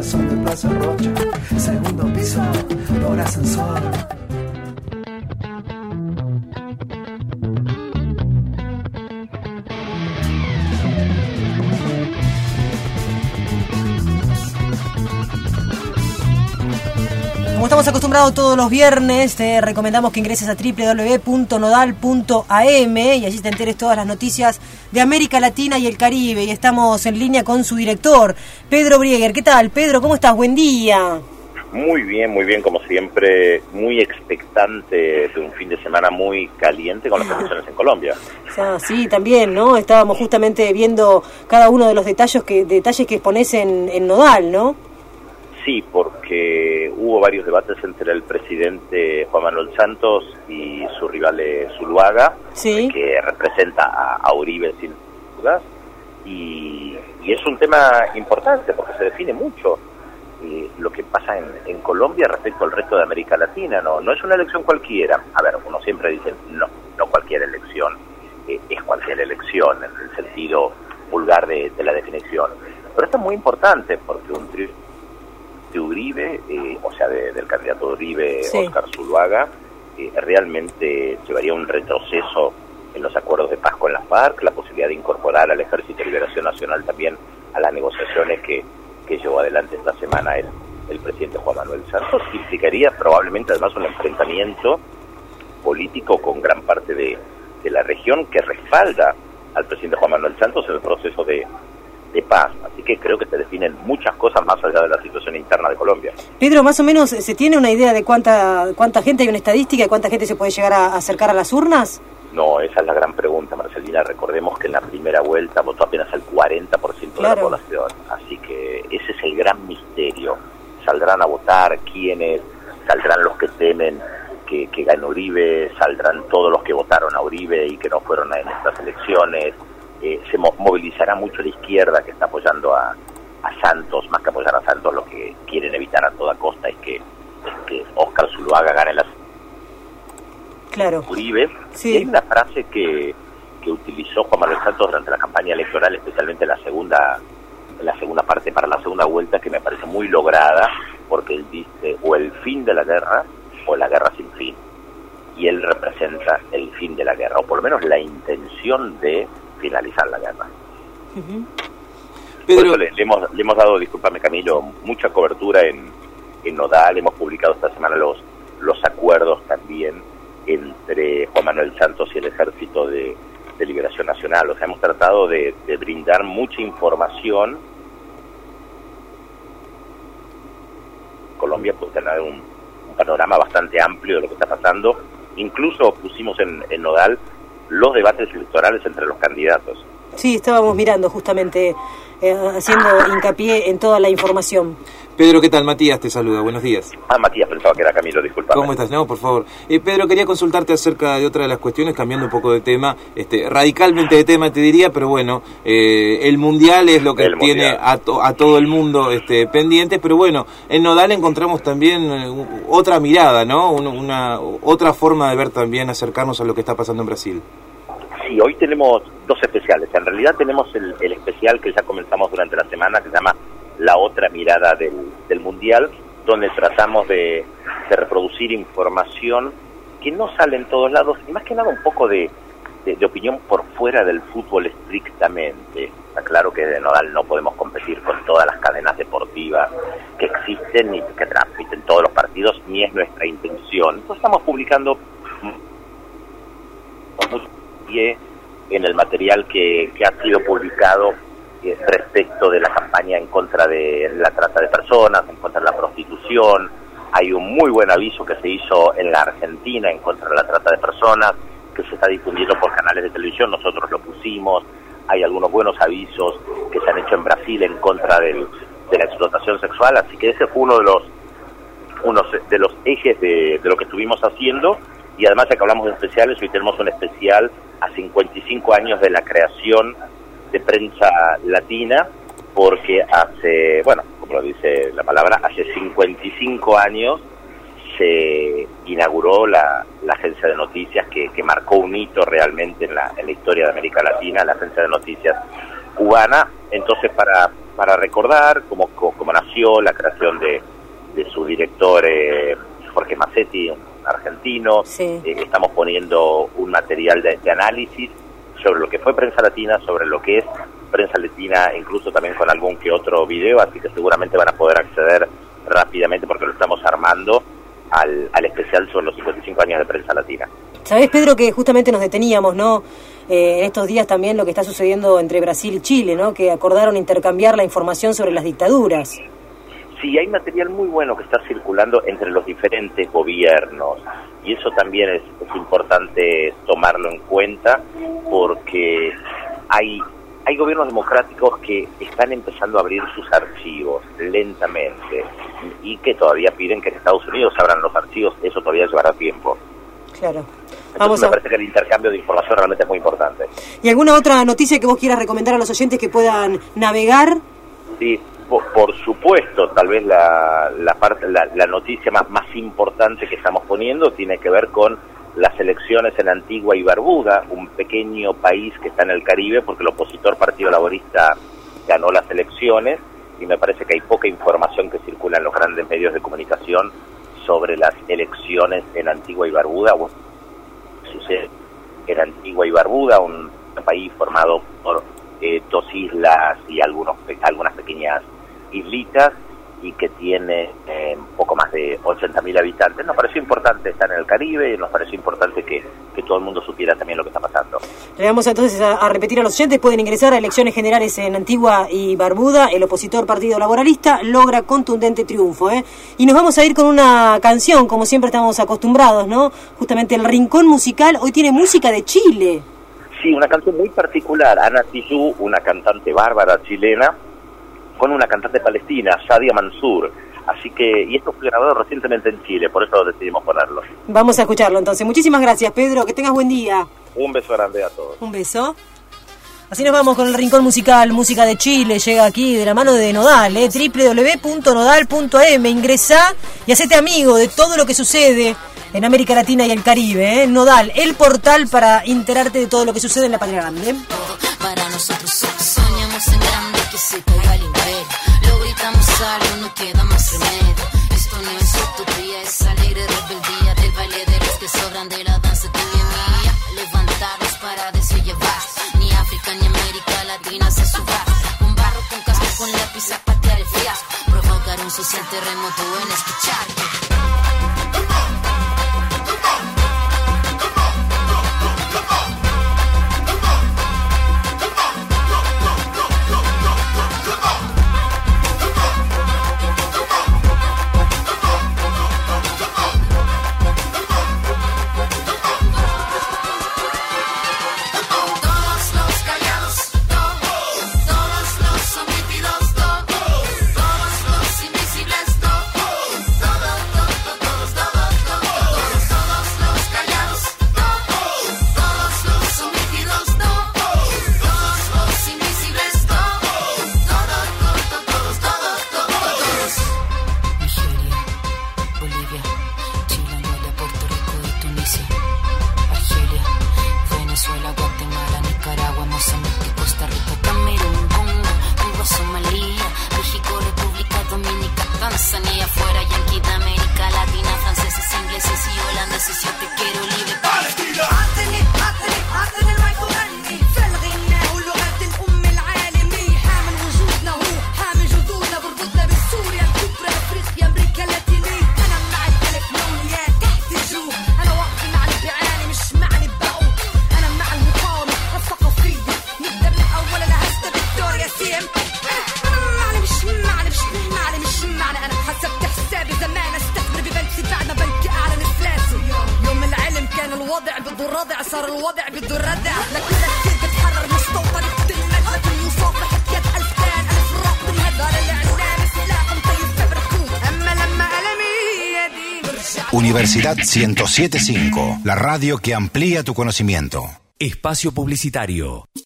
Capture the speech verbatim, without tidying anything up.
corazón de Plaza Rocha, segundo piso por ascensor. Como estamos acostumbrados todos los viernes, te recomendamos que ingreses a doble u doble u doble u punto nodal punto a eme y allí te enteres todas las noticias de América Latina y el Caribe. Y estamos en línea con su director, Pedro Brieger. ¿Qué tal, Pedro? ¿Cómo estás? Buen día. Muy bien, muy bien, como siempre, muy expectante de un fin de semana muy caliente con las elecciones en Colombia. Ah, sí, también, ¿no? Estábamos justamente viendo cada uno de los detalles que detalles que exponés en, en Nodal, ¿no? Sí, porque hubo varios debates entre el presidente Juan Manuel Santos y su rival Zuluaga, sí, que representa a, a Uribe sin dudas, y, y es un tema importante porque se define mucho eh, lo que pasa en, en Colombia respecto al resto de América Latina. No, no es una elección cualquiera. A ver, uno siempre dice, no, no cualquier elección, eh, es cualquier elección en el sentido vulgar de, de la definición. Pero esto es muy importante porque un triunfo de Uribe, eh, o sea, de, del candidato Uribe, sí, Óscar Zuluaga, eh, realmente llevaría un retroceso en los acuerdos de paz con las FARC, la posibilidad de incorporar al Ejército de Liberación Nacional también a las negociaciones que, que llevó adelante esta semana el, el presidente Juan Manuel Santos, implicaría probablemente además un enfrentamiento político con gran parte de, de la región que respalda al presidente Juan Manuel Santos en el proceso de de paz, así que creo que se definen muchas cosas más allá de la situación interna de Colombia. Pedro, más o menos, ¿se tiene una idea de cuánta cuánta gente, hay una estadística de cuánta gente se puede llegar a acercar a las urnas? No, esa es la gran pregunta, Marcelina. Recordemos que en la primera vuelta votó apenas el cuarenta por ciento, claro, de la población, así que ese es el gran misterio. ¿Saldrán a votar quiénes? ¿Saldrán los que temen que, que gane Uribe? ¿Saldrán todos los que votaron a Uribe y que no fueron en estas elecciones? Eh, se mo- movilizará mucho la izquierda que está apoyando a, a Santos, más que apoyar a Santos, lo que quieren evitar a toda costa es que, es que Óscar Zuluaga gane la claro. Uribe. Sí. Y hay una frase que, que utilizó Juan Manuel Santos durante la campaña electoral, especialmente en la segunda, en la segunda parte, para la segunda vuelta, que me parece muy lograda, porque él dice, o el fin de la guerra, o la guerra sin fin. Y él representa el fin de la guerra, o por lo menos la intención de finalizar la guerra. Uh-huh. Por eso le, le, hemos, le hemos dado, discúlpame Camilo, mucha cobertura en, en Nodal. Hemos publicado esta semana los, los acuerdos también entre Juan Manuel Santos y el Ejército de, de Liberación Nacional. O sea, hemos tratado de, de brindar mucha información. Colombia puede tener un, un panorama bastante amplio de lo que está pasando. Incluso pusimos en, en Nodal los debates electorales entre los candidatos. Sí, estábamos mirando justamente, eh, haciendo hincapié en toda la información. Pedro, ¿qué tal? Matías te saluda, buenos días. Ah, Matías, pensaba que era Camilo, disculpa. ¿Cómo estás? No, por favor. Eh, Pedro, quería consultarte acerca de otra de las cuestiones, cambiando un poco de tema, este, radicalmente de tema te diría, pero bueno, eh, el Mundial es lo que el tiene a, to- a todo el mundo este, pendiente, pero bueno, en Nodal encontramos también eh, otra mirada, ¿no? Una, una otra forma de ver también, acercarnos a lo que está pasando en Brasil. Sí, hoy tenemos dos especiales. En realidad tenemos el, el especial que ya comenzamos durante la semana, que se llama La Otra Mirada del, del Mundial, donde tratamos de, de reproducir información que no sale en todos lados, y más que nada un poco de, de, de opinión por fuera del fútbol estrictamente. Está claro que de Nodal no podemos competir con todas las cadenas deportivas que existen y que transmiten todos los partidos, ni es nuestra intención. Entonces estamos publicando en el material que, que ha sido publicado eh, respecto de la campaña en contra de la trata de personas, en contra de la prostitución. Hay un muy buen aviso que se hizo en la Argentina en contra de la trata de personas, que se está difundiendo por canales de televisión, nosotros lo pusimos. Hay algunos buenos avisos que se han hecho en Brasil en contra del, de la explotación sexual, así que ese fue uno de los, unos de los ejes de, de lo que estuvimos haciendo. Y además, ya que hablamos de especiales, hoy tenemos un especial a cincuenta y cinco años de la creación de Prensa Latina, porque hace, bueno, como lo dice la palabra, hace cincuenta y cinco años se inauguró la, la agencia de noticias que, que marcó un hito realmente en la, en la historia de América Latina, la agencia de noticias cubana. Entonces, para, para recordar, como, como nació anunció la creación de, de su director eh, Jorge Massetti, un argentino. Sí. Eh, estamos poniendo un material de, de análisis sobre lo que fue Prensa Latina, sobre lo que es Prensa Latina, incluso también con algún que otro video, así que seguramente van a poder acceder rápidamente, porque lo estamos armando, al, al especial sobre los cincuenta y cinco años de Prensa Latina. Sabés, Pedro, que justamente nos deteníamos, ¿no? Eh, en estos días también lo que está sucediendo entre Brasil y Chile, ¿no? Que acordaron intercambiar la información sobre las dictaduras. Sí, hay material muy bueno que está circulando entre los diferentes gobiernos, y eso también es, es importante tomarlo en cuenta, porque hay, hay gobiernos democráticos que están empezando a abrir sus archivos lentamente, y que todavía piden que en Estados Unidos abran los archivos. Eso todavía llevará tiempo. Claro. Entonces Vamos me a... parece que el intercambio de información realmente es muy importante. ¿Y alguna otra noticia que vos quieras recomendar a los oyentes que puedan navegar? Sí, por, por supuesto, tal vez la, la, parte, la, la noticia más, más importante que estamos poniendo tiene que ver con las elecciones en Antigua y Barbuda, un pequeño país que está en el Caribe, porque el opositor Partido Laborista ganó las elecciones, y me parece que hay poca información que circula en los grandes medios de comunicación sobre las elecciones en Antigua y Barbuda. Bueno, sucede en Antigua y Barbuda, un país formado por eh, dos islas y algunos algunas pequeñas islitas, y que tiene eh, un poco más de ochenta mil habitantes. Nos pareció importante estar en el Caribe, y nos pareció importante que, que todo el mundo supiera también lo que está pasando. Le vamos entonces a, a repetir a los oyentes: pueden ingresar a elecciones generales en Antigua y Barbuda. El opositor Partido Laboralista logra contundente triunfo, ¿eh? Y nos vamos a ir con una canción, como siempre estamos acostumbrados, ¿no? Justamente el Rincón Musical hoy tiene música de Chile. Sí, una canción muy particular. Ana Tijoux, una cantante bárbara chilena, con una cantante palestina, Shadia Mansour. Así que, y esto fue grabado recientemente en Chile, por eso decidimos ponerlo. Vamos a escucharlo entonces. Muchísimas gracias, Pedro, que tengas buen día. Un beso grande a todos. Un beso. Así nos vamos con el Rincón Musical, música de Chile, llega aquí de la mano de Nodal, eh, doble u doble u doble u punto nodal punto a eme. Ingresá y hacete amigo de todo lo que sucede en América Latina y el Caribe, eh. Nodal, el portal para enterarte de todo lo que sucede en la patria grande. Para nosotros soñamos en grande, que se caiga el imperio. Lo gritamos algo, no queda más remedio. Esto no es utopía, es alegre rebeldía del baile de los que sobran de la danza tuya y mía. Levantarnos para decir llevar. Ni África ni América Latina se suba. Con barro, con casco, con lápiz a patear el fiasco. Provocar un social terremoto en escuchar. Universidad ciento siete punto cinco, la radio que amplía tu conocimiento. Espacio publicitario.